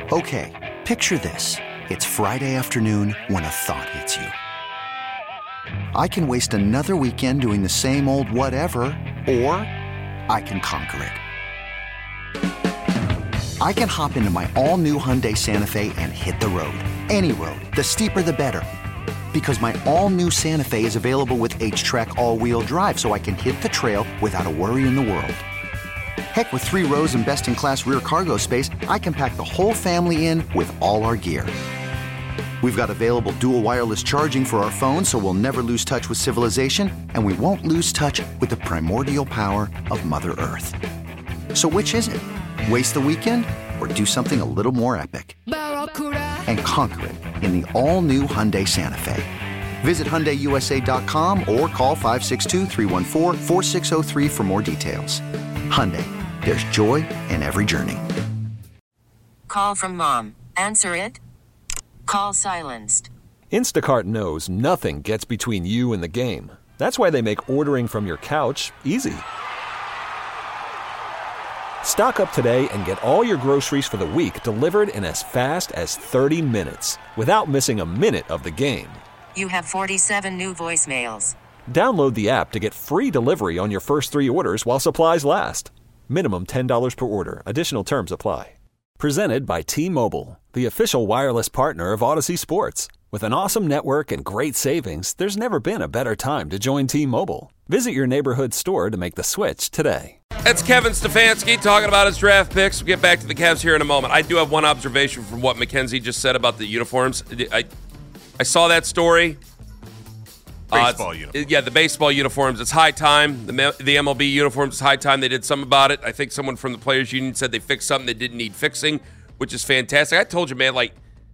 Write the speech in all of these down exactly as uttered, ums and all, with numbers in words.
Okay, picture this. It's Friday afternoon when a thought hits you. I can waste another weekend doing the same old whatever, or I can conquer it. I can hop into my all-new Hyundai Santa Fe and hit the road. Any road. The steeper, the better. Because my all-new Santa Fe is available with H-Track all-wheel drive, so I can hit the trail without a worry in the world. Heck, with three rows and best-in-class rear cargo space, I can pack the whole family in with all our gear. We've got available dual wireless charging for our phones, so we'll never lose touch with civilization, and we won't lose touch with the primordial power of Mother Earth. So which is it? Waste the weekend or do something a little more epic? And conquer it in the all-new Hyundai Santa Fe. Visit Hyundai U S A dot com or call five six two, three one four, four six zero three for more details. Hyundai, there's joy in every journey. Call from mom. Answer it. Call silenced. Instacart knows nothing gets between you and the game. That's why they make ordering from your couch easy. Stock up today and get all your groceries for the week delivered in as fast as thirty minutes without missing a minute of the game. You have forty-seven new voicemails. Download the app to get free delivery on your first three orders while supplies last. Minimum ten dollars per order. Additional terms apply. Presented by T-Mobile, the official wireless partner of Odyssey Sports. With an awesome network and great savings, there's never been a better time to join T-Mobile. Visit your neighborhood store to make the switch today. That's Kevin Stefanski talking about his draft picks. We'll get back to the Cavs here in a moment. I do have one observation from what Mackenzie just said about the uniforms. I I saw that story. Baseball uh, uniforms. Yeah, the baseball uniforms. It's high time. The, the M L B uniforms, it's high time they did something about it. I think someone from the Players Union said they fixed something that didn't need fixing, which is fantastic. I told you, man, like,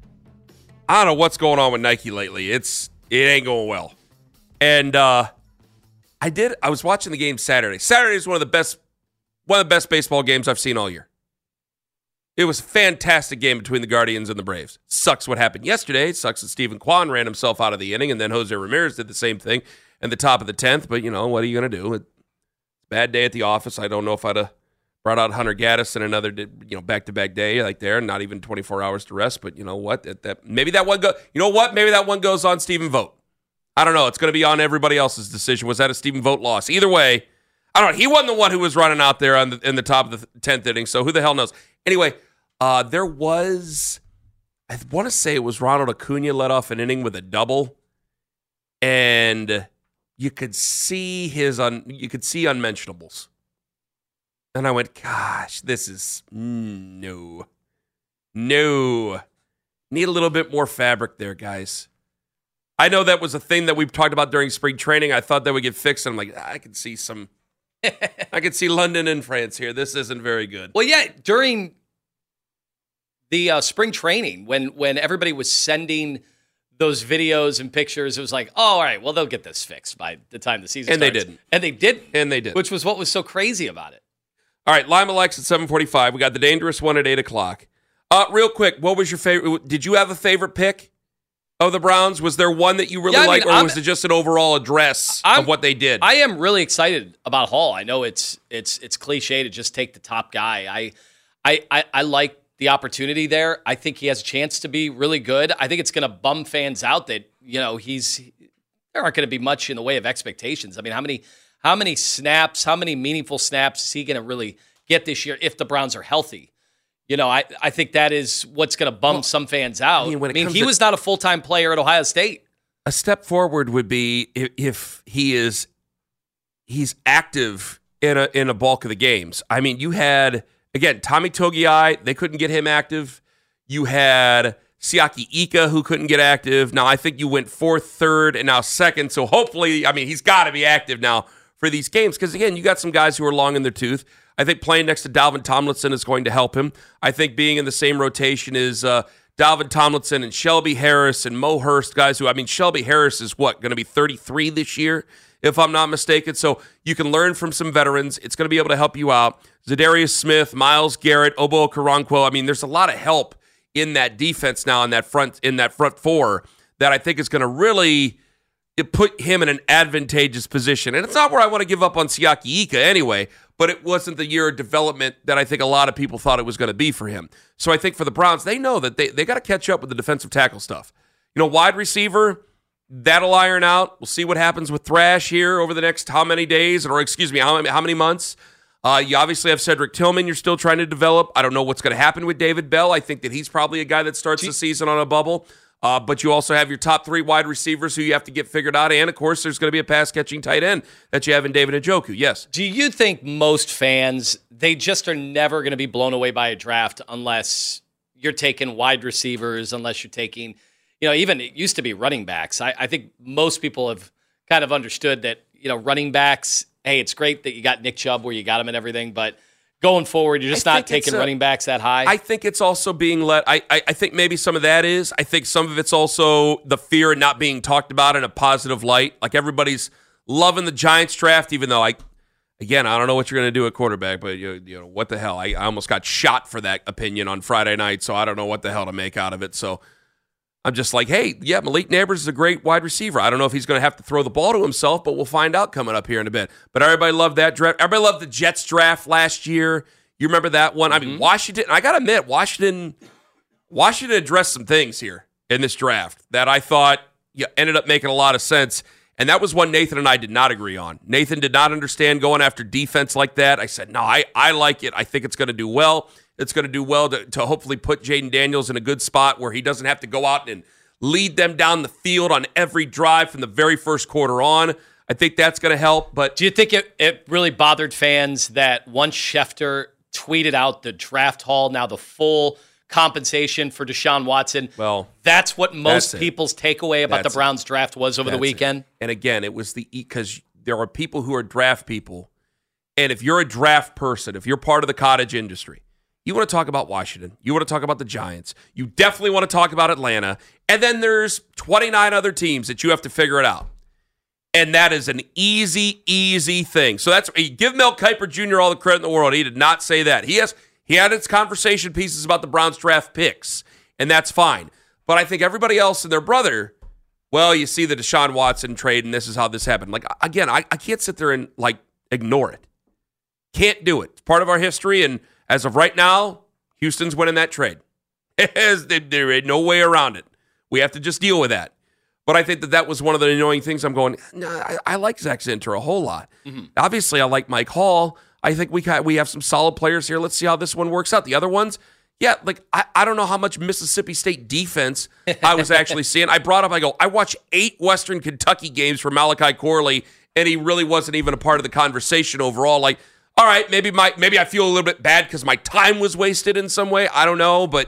I don't know what's going on with Nike lately. It's It ain't going well. And uh, I did. I was watching the game Saturday. Saturday is one of the best, one of the best baseball games I've seen all year. It was a fantastic game between the Guardians and the Braves. Sucks what happened yesterday. It sucks that Stephen Kwan ran himself out of the inning, and then Jose Ramirez did the same thing in the top of the tenth. But, you know, what are you going to do? It's a bad day at the office. I don't know if I'd have brought out Hunter Gaddis in another, you know, back-to-back day like there, not even twenty-four hours to rest. But you know what? That, that maybe that one go. You know what? Maybe that one goes on Stephen Vogt. I don't know. It's going to be on everybody else's decision. Was that a Stephen Vogt loss? Either way, I don't know. He wasn't the one who was running out there on the, in the top of the tenth inning, so who the hell knows? Anyway. Uh, there was, I want to say it was Ronald Acuna led off an inning with a double, and you could see his un, you could see unmentionables. And I went, gosh, this is no, no, need a little bit more fabric there, guys. I know that was a thing that we've talked about during spring training. I thought that would get fixed, and I'm like, ah, I could see some, I could see London and France here. This isn't very good. Well, yeah, during the uh, spring training, when when everybody was sending those videos and pictures, it was like, oh, all right, well, they'll get this fixed by the time the season and starts. And they didn't. And they didn't. And they did. Which was what was so crazy about it. All right, Lima Lex at seven forty-five. We got the dangerous one at eight o'clock. Uh, real quick, what was your favorite? Did you have a favorite pick of the Browns? Was there one that you really yeah, I mean, liked, or I'm, was it just an overall address I'm, of what they did? I am really excited about Hall. I know it's it's it's cliche to just take the top guy. I I I, I like the opportunity there. I think he has a chance to be really good. I think it's going to bum fans out that, you know, he's there aren't going to be much in the way of expectations. I mean, how many how many snaps, how many meaningful snaps is he going to really get this year if the Browns are healthy? You know, I, I think that is what's going to bum well, some fans out. I mean, when it I mean he to, was not a full-time player at Ohio State. A step forward would be if, if he is he's active in a in a bulk of the games. I mean, you had Again, Tommy Togiai, they couldn't get him active. You had Siaki Ika, who couldn't get active. Now, I think you went fourth, third, and now second. So hopefully, I mean, he's got to be active now for these games. Because, again, you got some guys who are long in their tooth. I think playing next to Dalvin Tomlinson is going to help him. I think being in the same rotation is uh, Dalvin Tomlinson and Shelby Harris and Mo Hurst, guys who, I mean, Shelby Harris is what, going to be thirty-three this year, if I'm not mistaken. So you can learn from some veterans. It's going to be able to help you out. Zadarius Smith, Myles Garrett, Obo Okoronkwo. I mean, there's a lot of help in that defense now in that front in that front four that I think is going to really put him in an advantageous position. And it's not where I want to give up on Siaki Ika anyway, but it wasn't the year of development that I think a lot of people thought it was going to be for him. So I think for the Browns, they know that they, they got to catch up with the defensive tackle stuff. You know, wide receiver, that'll iron out. We'll see what happens with Thrash here over the next how many days, or excuse me, how many, how many months. Uh, you obviously have Cedric Tillman you're still trying to develop. I don't know what's going to happen with David Bell. I think that he's probably a guy that starts the season on a bubble. Uh, but you also have your top three wide receivers who you have to get figured out. And, of course, there's going to be a pass-catching tight end that you have in David Njoku. Yes. Do you think most fans, they just are never going to be blown away by a draft unless you're taking wide receivers, unless you're taking, you know, even it used to be running backs. I, I think most people have kind of understood that, you know, running backs, hey, it's great that you got Nick Chubb where you got him and everything, but going forward, you're just I not taking a, running backs that high. I think it's also being let. I, I I think maybe some of that is. I think some of it's also the fear of not being talked about in a positive light. Like everybody's loving the Giants draft, even though I, again, I don't know what you're going to do at quarterback, but you, you know what the hell? I, I almost got shot for that opinion on Friday night, so I don't know what the hell to make out of it. So I'm just like, hey, yeah, Malik Nabers is a great wide receiver. I don't know if he's going to have to throw the ball to himself, but we'll find out coming up here in a bit. But everybody loved that draft. Everybody loved the Jets draft last year. You remember that one? Mm-hmm. I mean, Washington, I got to admit, Washington Washington addressed some things here in this draft that I thought yeah, ended up making a lot of sense. And that was one Nathan and I did not agree on. Nathan did not understand going after defense like that. I said, no, I, I like it. I think it's going to do well. It's going to do well to, to hopefully put Jaden Daniels in a good spot where he doesn't have to go out and lead them down the field on every drive from the very first quarter on. I think that's going to help. But do you think it, it really bothered fans that once Schefter tweeted out the draft haul, now the full compensation for Deshaun Watson, well, that's what most that's people's takeaway about that's the Browns it. draft was over that's the weekend? It. And again, it was the because there are people who are draft people. And if you're a draft person, if you're part of the cottage industry, you want to talk about Washington. You want to talk about the Giants. You definitely want to talk about Atlanta. And then there's twenty-nine other teams that you have to figure it out. And that is an easy, easy thing. So that's give Mel Kiper Junior all the credit in the world. He did not say that. He has he had his conversation pieces about the Browns draft picks, and that's fine. But I think everybody else and their brother, well, you see the Deshaun Watson trade, and this is how this happened. Like again, I, I can't sit there and like ignore it. Can't do it. It's part of our history, and as of right now, Houston's winning that trade. There ain't no way around it. We have to just deal with that. But I think that that was one of the annoying things. I'm going, nah, I, I like Zach Zinter a whole lot. Mm-hmm. Obviously, I like Mike Hall. I think we got, we have some solid players here. Let's see how this one works out. The other ones, yeah, like I, I don't know how much Mississippi State defense I was actually seeing. I brought up, I go, I watched eight Western Kentucky games for Malachi Corley, and he really wasn't even a part of the conversation overall. Like, all right, maybe my maybe I feel a little bit bad because my time was wasted in some way. I don't know, but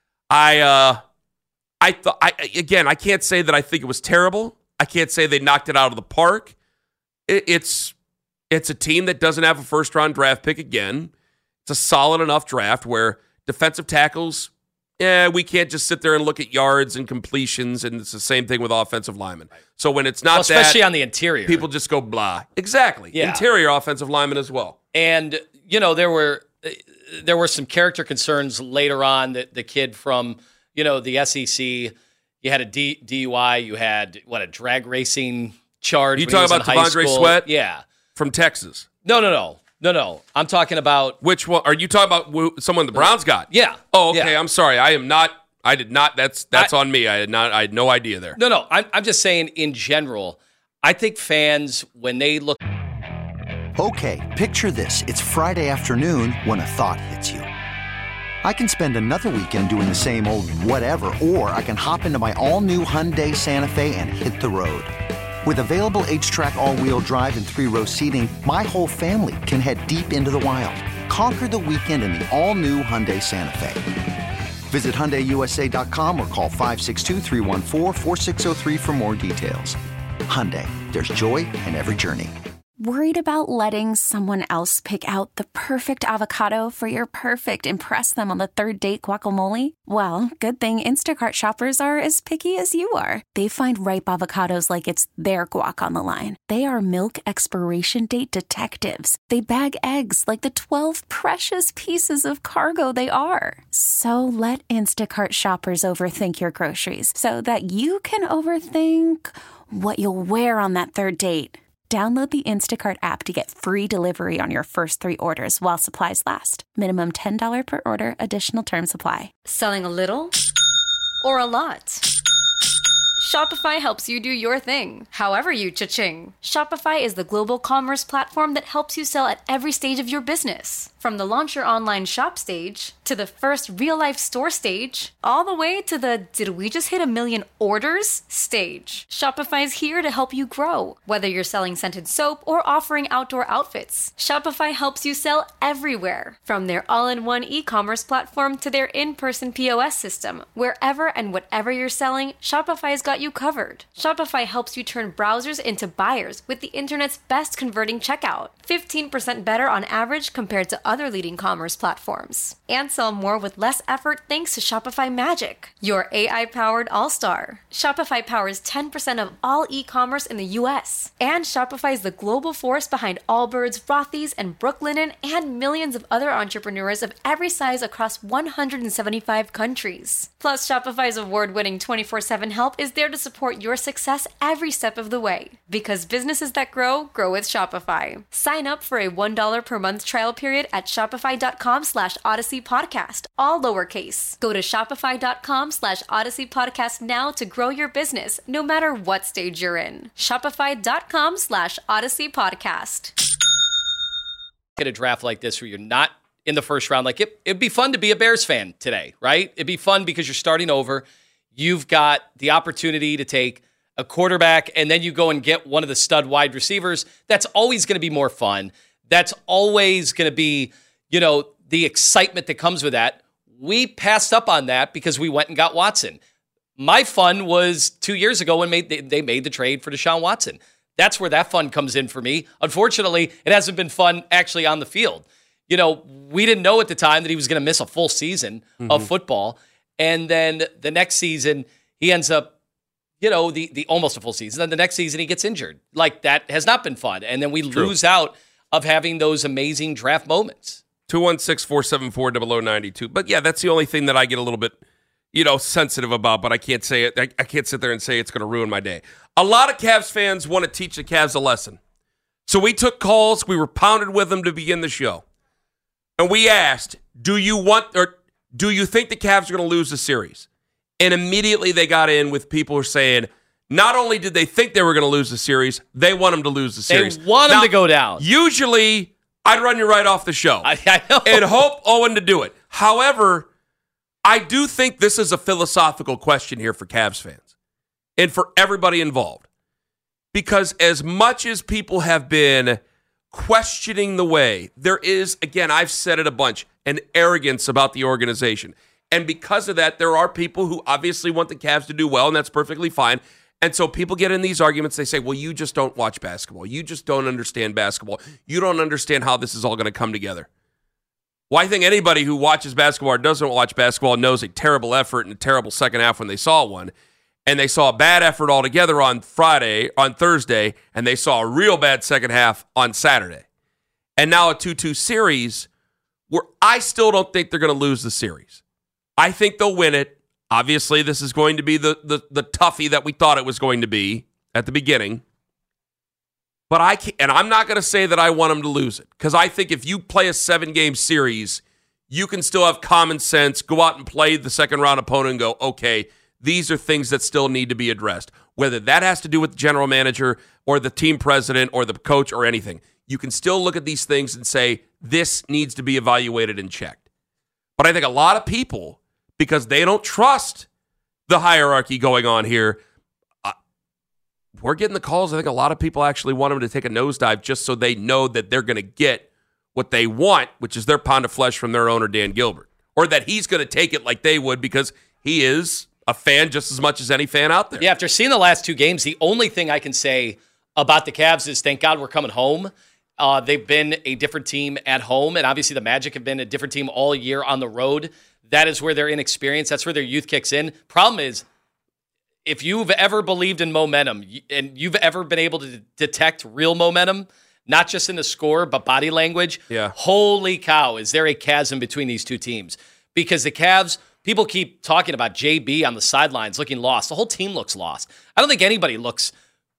I uh, I thought I again I can't say that I think it was terrible. I can't say they knocked it out of the park. It, it's it's a team that doesn't have a first round draft pick again. It's a solid enough draft where defensive tackles, yeah, we can't just sit there and look at yards and completions, and it's the same thing with offensive linemen. So when it's not well, especially that, on the interior, people just go blah. Exactly, yeah. Interior offensive linemen as well. And you know there were there were some character concerns later on. That the kid from you know the S E C, you had a D, DUI, you had what a drag racing charge. You talking about T'Vondre Sweat? Yeah, from Texas. No, no, no. No, no. I'm talking about... Which one? Are you talking about wh- someone the Browns got? Yeah. Oh, okay. Yeah. I'm sorry. I am not... I did not... That's that's I, on me. I had not. I had no idea there. No, no. I'm, I'm just saying in general, I think fans, when they look... Okay, picture this. It's Friday afternoon when a thought hits you. I can spend another weekend doing the same old whatever, or I can hop into my all-new Hyundai Santa Fe and hit the road. With available H-Track all-wheel drive and three-row seating, my whole family can head deep into the wild. Conquer the weekend in the all-new Hyundai Santa Fe. Visit Hyundai U S A dot com or call five six two, three one four, four six zero three for more details. Hyundai, there's joy in every journey. Worried about letting someone else pick out the perfect avocado for your perfect impress them on the third date guacamole? Well, good thing Instacart shoppers are as picky as you are. They find ripe avocados like it's their guac on the line. They are milk expiration date detectives. They bag eggs like the twelve precious pieces of cargo they are. So let Instacart shoppers overthink your groceries so that you can overthink what you'll wear on that third date. Download the Instacart app to get free delivery on your first three orders while supplies last. Minimum ten dollars per order. Additional terms apply. Selling a little or a lot? Shopify helps you do your thing, however you cha-ching. Shopify is the global commerce platform that helps you sell at every stage of your business. From the launch your online shop stage, to the first real-life store stage, all the way to the did we just hit a million orders stage. Shopify's here to help you grow. Whether you're selling scented soap or offering outdoor outfits, Shopify helps you sell everywhere. From their all-in-one e-commerce platform to their in-person P O S system, wherever and whatever you're selling, Shopify's got you covered. Shopify helps you turn browsers into buyers with the internet's best converting checkout. fifteen percent better on average compared to other leading commerce platforms. And sell more with less effort thanks to Shopify Magic, your A I-powered all-star. Shopify powers ten percent of all e-commerce in the U S. And Shopify is the global force behind Allbirds, Rothy's, and Brooklinen, and millions of other entrepreneurs of every size across one hundred seventy-five countries. Plus, Shopify's award-winning twenty-four seven help is there to support your success every step of the way. Because businesses that grow, grow with Shopify. Sign up for a one dollar per month trial period at shopify.com slash Odyssey Podcast, all lowercase. Go to shopify.com slash Odyssey Podcast now to grow your business, no matter what stage you're in. Shopify.com slash Odyssey Podcast. Get a draft like this where you're not in the first round. Like it, it'd be fun to be a Bears fan today, right? It'd be fun because you're starting over. You've got the opportunity to take a quarterback, and then you go and get one of the stud wide receivers. That's always going to be more fun. That's always going to be, you know, the excitement that comes with that. We passed up on that because we went and got Watson. My fun was two years ago when made, they, they made the trade for Deshaun Watson. That's where that fun comes in for me. Unfortunately, it hasn't been fun actually on the field. You know, we didn't know at the time that he was going to miss a full season mm-hmm. of football. And then the next season, he ends up, you know, the the almost a full season. Then the next season, he gets injured. Like, that has not been fun. And then we True. lose out of having those amazing draft moments. two one six, four seven four, zero zero nine two. But, yeah, that's the only thing that I get a little bit, you know, sensitive about. But I can't say it. I, I can't sit there and say it's going to ruin my day. A lot of Cavs fans want to teach the Cavs a lesson. So we took calls. We were pounded with them to begin the show. And we asked, do you want or do you think the Cavs are going to lose the series? And immediately they got in with people who are saying, not only did they think they were going to lose the series, they want them to lose the series. They want them now, to go down. Usually, I'd run you right off the show. I, I know. And hope Owen to do it. However, I do think this is a philosophical question here for Cavs fans and for everybody involved. Because as much as people have been questioning the way, there is, again, I've said it a bunch, an arrogance about the organization. And because of that, there are people who obviously want the Cavs to do well, and that's perfectly fine. And so people get in these arguments. They say, well, you just don't watch basketball. You just don't understand basketball. You don't understand how this is all going to come together. Well, I think anybody who watches basketball or doesn't watch basketball knows a terrible effort and a terrible second half when they saw one. And they saw a bad effort altogether on Friday, on Thursday, and they saw a real bad second half on Saturday. And now a two two series where I still don't think they're going to lose the series. I think they'll win it. Obviously, this is going to be the, the, the toughie that we thought it was going to be at the beginning. But I can't, and I'm not going to say that I want them to lose it, because I think if you play a seven-game series, you can still have common sense, go out and play the second-round opponent and go, okay, these are things that still need to be addressed. Whether that has to do with the general manager or the team president or the coach or anything, you can still look at these things and say, this needs to be evaluated and checked. But I think a lot of people, because they don't trust the hierarchy going on here, uh, we're getting the calls. I think a lot of people actually want them to take a nosedive just so they know that they're going to get what they want, which is their pound of flesh from their owner, Dan Gilbert. Or that he's going to take it like they would because he is a fan just as much as any fan out there. Yeah, after seeing the last two games, the only thing I can say about the Cavs is thank God we're coming home. Uh, they've been a different team at home, and obviously the Magic have been a different team all year on the road. That is where their inexperience, that's where their youth kicks in. Problem is, if you've ever believed in momentum and you've ever been able to detect real momentum, not just in the score, but body language, yeah. Holy cow, is there a chasm between these two teams? Because the Cavs, people keep talking about J B on the sidelines looking lost. The whole team looks lost. I don't think anybody looks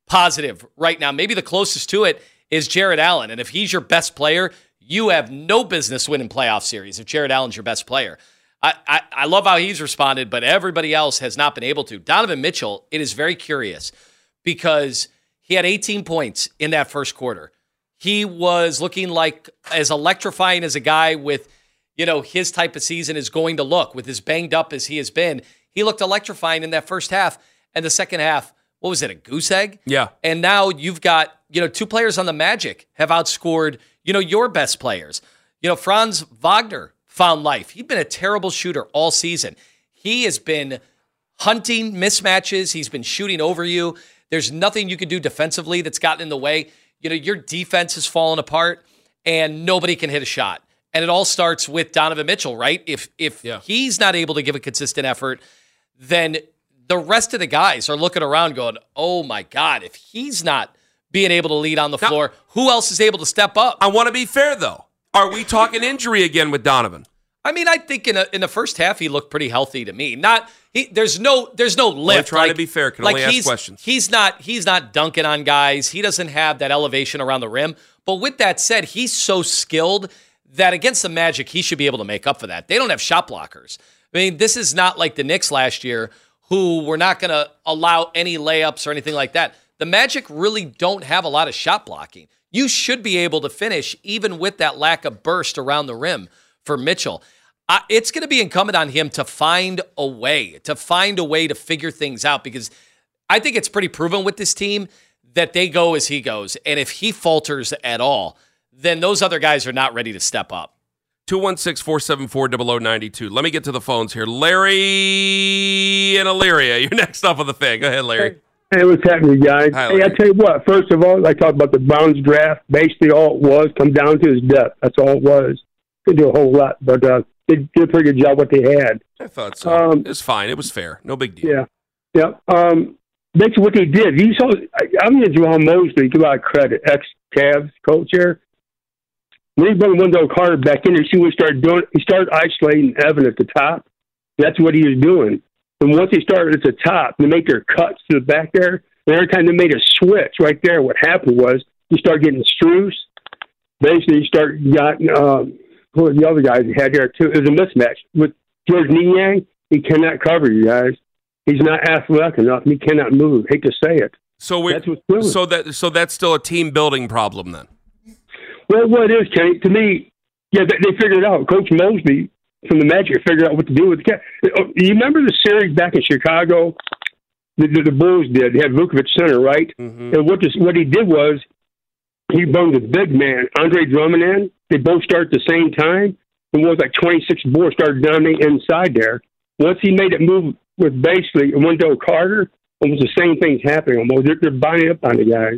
positive right now. Maybe the closest to it is Jared Allen. And if he's your best player, you have no business winning playoff series if Jared Allen's your best player. I, I, I love how he's responded, but everybody else has not been able to. Donovan Mitchell, it is very curious because he had eighteen points in that first quarter. He was looking like as electrifying as a guy with, you know, his type of season is going to look, with as banged up as he has been. He looked electrifying in that first half. And the second half, what was it, a goose egg? Yeah. And now you've got, you know, two players on the Magic have outscored, you know, your best players. You know, Franz Wagner found life. He'd been a terrible shooter all season. He has been hunting mismatches. He's been shooting over you. There's nothing you can do defensively that's gotten in the way. You know, your defense has fallen apart and nobody can hit a shot. And it all starts with Donovan Mitchell, right? If if yeah. he's not able to give a consistent effort, then the rest of the guys are looking around going, oh my God, if he's not being able to lead on the now, floor, who else is able to step up? I want to be fair, though. Are we talking injury again with Donovan? I mean, I think in a, in the first half he looked pretty healthy to me. Not he, there's no there's no lift. Trying like, to be fair, can like only he's, ask questions. He's not he's not dunking on guys. He doesn't have that elevation around the rim. But with that said, he's so skilled that against the Magic, he should be able to make up for that. They don't have shot blockers. I mean, this is not like the Knicks last year, who were not going to allow any layups or anything like that. The Magic really don't have a lot of shot blocking. You should be able to finish even with that lack of burst around the rim for Mitchell. Uh, it's going to be incumbent on him to find a way, to find a way to figure things out, because I think it's pretty proven with this team that they go as he goes. And if he falters at all, then those other guys are not ready to step up. two one six, four seven four, zero zero nine two. Let me get to the phones here. Larry and Elyria, you're next up on the thing. Go ahead, Larry. Hey, what's happening, guys? Hi, hey, I tell you what, first of all, I talked about the Browns draft. Basically, all it was come down to his depth. That's all it was. Couldn't do a whole lot, but uh, they did a pretty good job what they had. I thought so. Um, it was fine. It was fair. No big deal. Yeah. Yeah. Um, basically, what they did, you saw, I, I'm going to Jamal Mosley, give a lot of credit, ex-Cavs coach here. When he brought Wendell Carter back in there, see what he started doing? He started isolating Evan at the top. That's what he was doing. And once they started at the top, they make their cuts to the back there. And every time they made a switch right there, what happened was you start getting Strus. Basically, you start got um, who are the other guys he had there too. It was a mismatch with George Niang. He cannot cover you guys. He's not athletic enough. He cannot move. Hate to say it. So we so that so that's still a team building problem then. Well, what it is, Kenny, to me, yeah, they, they figured it out. Coach Mosley from the Magic figured out what to do with the cat. You remember the series back in Chicago? The, the, the Bulls did. They had Vukovic center, right? Mm-hmm. And what this, what he did was he brought the big man, Andre Drummond, in. They both started at the same time. And it was like twenty-six Bulls started dominating inside there. Once he made it move with basically Wendell Carter, almost the same thing's happening. Almost they're, they're binding up on the guys.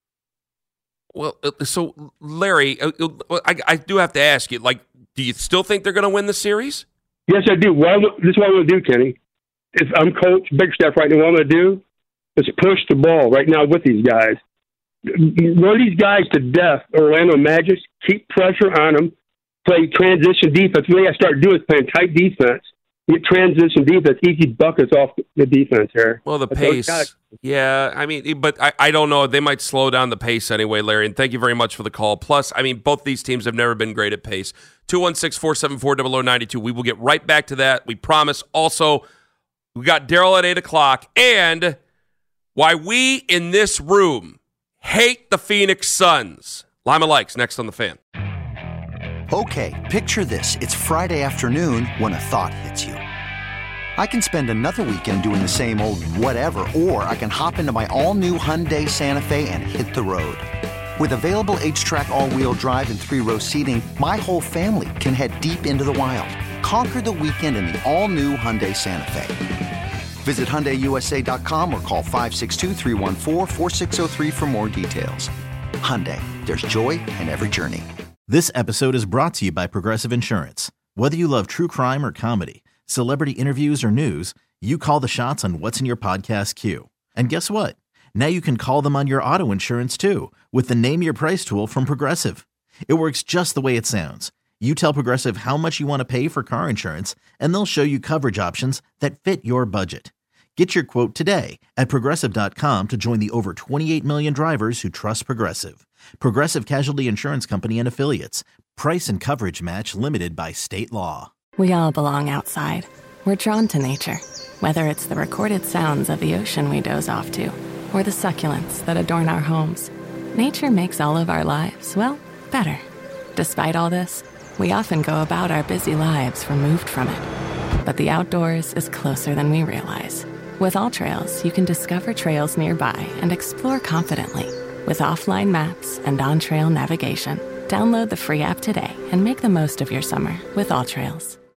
Well, so Larry, I, I do have to ask you, like, do you still think they're going to win the series? Yes, I do. What I, this is what I'm going to do, Kenny. If I'm coach Big Steph right now, what I'm going to do is push the ball right now with these guys. Run these guys to death, Orlando Magic. Keep pressure on them. Play transition defense. What they got to start doing is playing tight defense. Get transition defense, easy buckets off the defense here. Well, the pace, yeah. I mean, but I, I don't know. They might slow down the pace anyway, Larry, and thank you very much for the call. Plus, I mean, both these teams have never been great at pace. two one six, four seven four, zero zero nine two. We will get right back to that. We promise. Also, we got Daryl at eight o'clock, and why we in this room hate the Phoenix Suns. Lima Likes next on The Fan. Okay, picture this. It's Friday afternoon when a thought hits you. I can spend another weekend doing the same old whatever, or I can hop into my all-new Hyundai Santa Fe and hit the road. With available H-Track all-wheel drive and three-row seating, my whole family can head deep into the wild. Conquer the weekend in the all-new Hyundai Santa Fe. Visit Hyundai U S A dot com or call five six two, three one four, four six zero three for more details. Hyundai, there's joy in every journey. This episode is brought to you by Progressive Insurance. Whether you love true crime or comedy, celebrity interviews or news, you call the shots on what's in your podcast queue. And guess what? Now you can call them on your auto insurance too with the Name Your Price tool from Progressive. It works just the way it sounds. You tell Progressive how much you want to pay for car insurance, and they'll show you coverage options that fit your budget. Get your quote today at Progressive dot com to join the over twenty-eight million drivers who trust Progressive. Progressive Casualty Insurance Company and Affiliates. Price and coverage match limited by state law. We all belong outside. We're drawn to nature, whether it's the recorded sounds of the ocean we doze off to, or the succulents that adorn our homes. Nature makes all of our lives, well, better. Despite all this, we often go about our busy lives removed from it. But the outdoors is closer than we realize. With AllTrails, you can discover trails nearby and explore confidently. With offline maps and on-trail navigation, download the free app today and make the most of your summer with AllTrails.